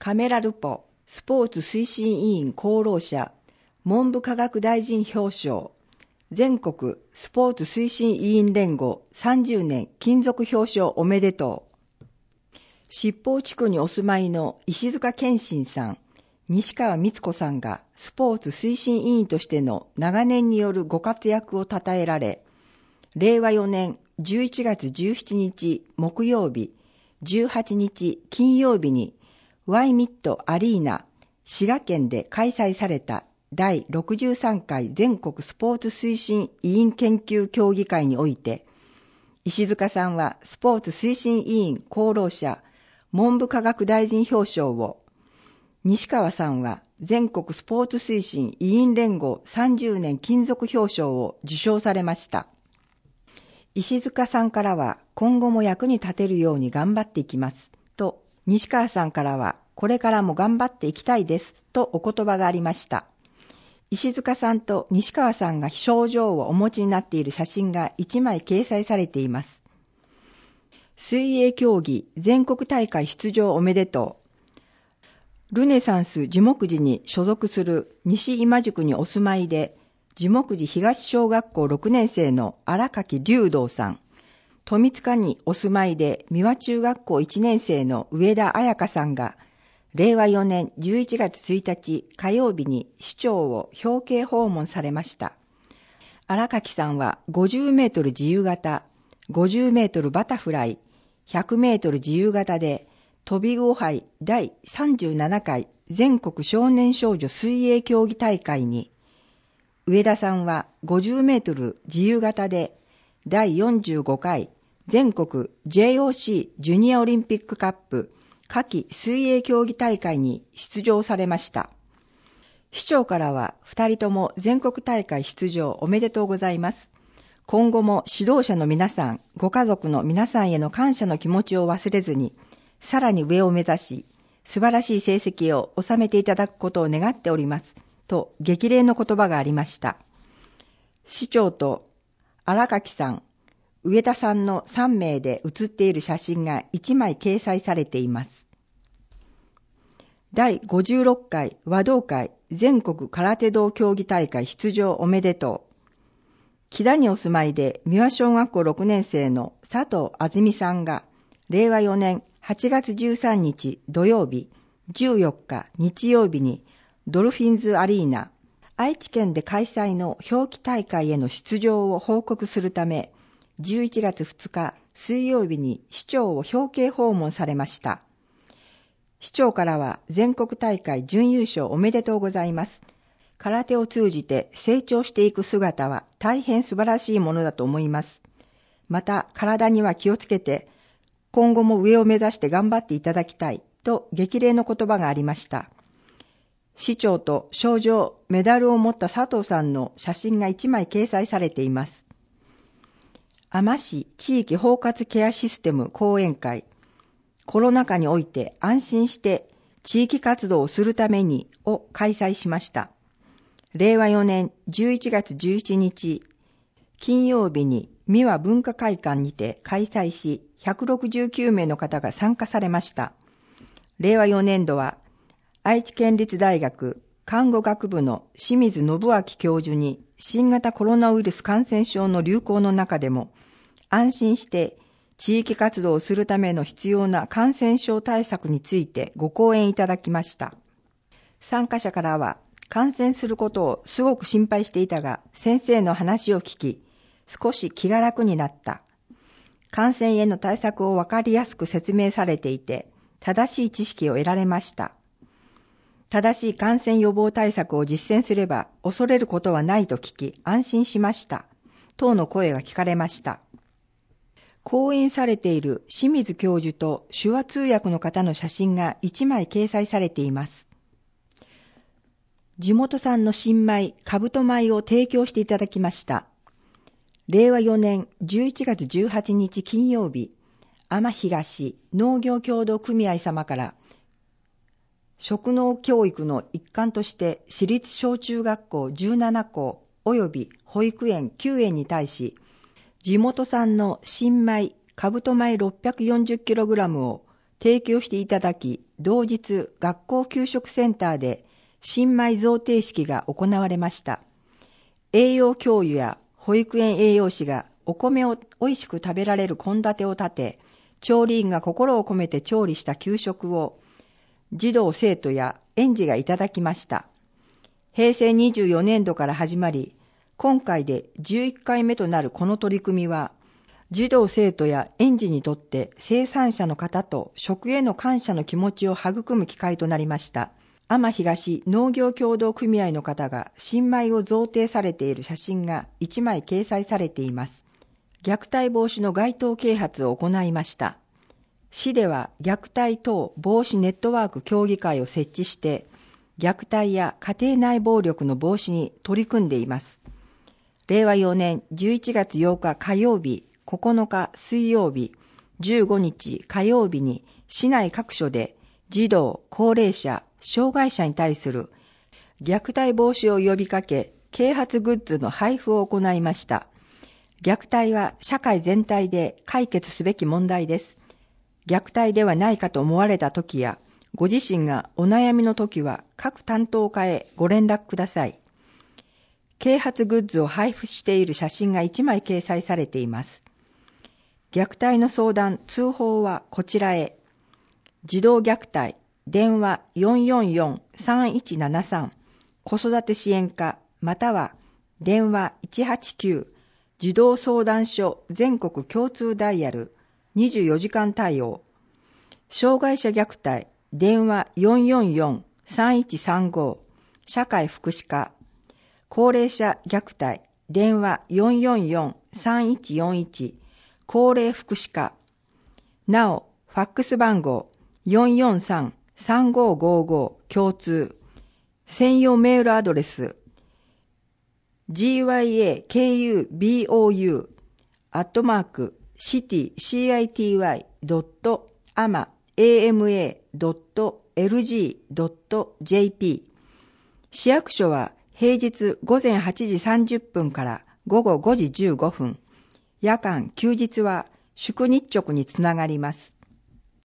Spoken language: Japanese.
カメラルポスポーツ推進委員功労者文部科学大臣表彰全国スポーツ推進委員連合30年金属表彰おめでとう。七宝地区にお住まいの石塚健信さん、西川光子さんがスポーツ推進委員としての長年によるご活躍を称えられ、令和4年11月17日木曜日、18日金曜日にワイミットアリーナ滋賀県で開催された第63回全国スポーツ推進委員研究協議会において、石塚さんはスポーツ推進委員功労者文部科学大臣表彰を、西川さんは全国スポーツ推進委員連合30年金属表彰を受賞されました。石塚さんからは今後も役に立てるように頑張っていきますと、西川さんからはこれからも頑張っていきたいですとお言葉がありました。石塚さんと西川さんが賞状をお持ちになっている写真が1枚掲載されています。水泳競技全国大会出場おめでとう。ルネサンス樹木寺に所属する西今宿にお住まいで、樹木寺東小学校6年生の荒垣龍道さん、富塚にお住まいで三輪中学校1年生の上田彩香さんが、令和4年11月1日火曜日に市長を表敬訪問されました。荒垣さんは50メートル自由形、50メートルバタフライ、100メートル自由形で飛び魚杯第37回全国少年少女水泳競技大会に、上田さんは50メートル自由形で第45回全国 JOC ジュニアオリンピックカップ夏季水泳競技大会に出場されました。市長からは2人とも全国大会出場おめでとうございます。今後も指導者の皆さん、ご家族の皆さんへの感謝の気持ちを忘れずに、さらに上を目指し、素晴らしい成績を収めていただくことを願っております。と激励の言葉がありました。市長と荒垣さん、上田さんの3名で写っている写真が1枚掲載されています。第56回和道会全国空手道競技大会出場おめでとう。木田にお住まいで三輪小学校6年生の佐藤あずみさんが、令和4年8月13日土曜日、14日日曜日にドルフィンズアリーナ、愛知県で開催の表記大会への出場を報告するため、11月2日水曜日に市長を表敬訪問されました。市長からは全国大会準優勝おめでとうございます。空手を通じて成長していく姿は大変素晴らしいものだと思います。また体には気をつけて、今後も上を目指して頑張っていただきたいと激励の言葉がありました。市長と賞状、メダルを持った佐藤さんの写真が1枚掲載されています。海士市地域包括ケアシステム講演会、コロナ禍において安心して地域活動をするためにを開催しました。令和4年11月17日、金曜日に三輪文化会館にて開催し、169名の方が参加されました。令和4年度は、愛知県立大学看護学部の清水信明教授に新型コロナウイルス感染症の流行の中でも安心して地域活動をするための必要な感染症対策についてご講演いただきました。参加者からは、感染することをすごく心配していたが、先生の話を聞き、少し気が楽になった。感染への対策を分かりやすく説明されていて、正しい知識を得られました。正しい感染予防対策を実践すれば恐れることはないと聞き安心しました。等の声が聞かれました。講演されている清水教授と手話通訳の方の写真が1枚掲載されています。地元産の新米、かぶと米を提供していただきました。令和4年11月18日金曜日、天東農業協同組合様から食農教育の一環として私立小中学校17校及び保育園9園に対し、地元産の新米、かぶと米 640kg を提供していただき、同日学校給食センターで新米贈呈式が行われました。栄養教諭や保育園栄養士がお米を美味しく食べられる献立を立て、調理員が心を込めて調理した給食を児童生徒や園児がいただきました。平成24年度から始まり、今回で11回目となるこの取り組みは、児童生徒や園児にとって生産者の方と食への感謝の気持ちを育む機会となりました。天東農業協同組合の方が新米を贈呈されている写真が1枚掲載されています。虐待防止の街頭啓発を行いました。市では虐待等防止ネットワーク協議会を設置して、虐待や家庭内暴力の防止に取り組んでいます。令和4年11月8日火曜日、9日水曜日、15日火曜日に市内各所で児童、高齢者、障害者に対する虐待防止を呼びかけ、啓発グッズの配布を行いました。虐待は社会全体で解決すべき問題です。虐待ではないかと思われたときや、ご自身がお悩みのときは各担当課へご連絡ください。啓発グッズを配布している写真が1枚掲載されています。虐待の相談・通報はこちらへ。児童虐待、電話 444-3173 子育て支援課または電話189児童相談所全国共通ダイヤル24時間対応。障害者虐待、電話 444-3135 社会福祉課。高齢者虐待、電話 444-3141 高齢福祉課。なお、ファックス番号 443-3555 共通。専用メールアドレス gyakubou.ama.ama.lg.jp 市役所は平日午前8時30分から午後5時15分、夜間休日は宿日直につながります。